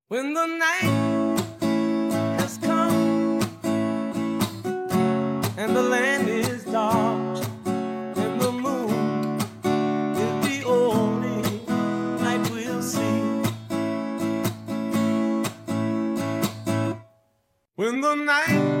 When the night has come and the land is dark and the moon is the only light we'll see. When the night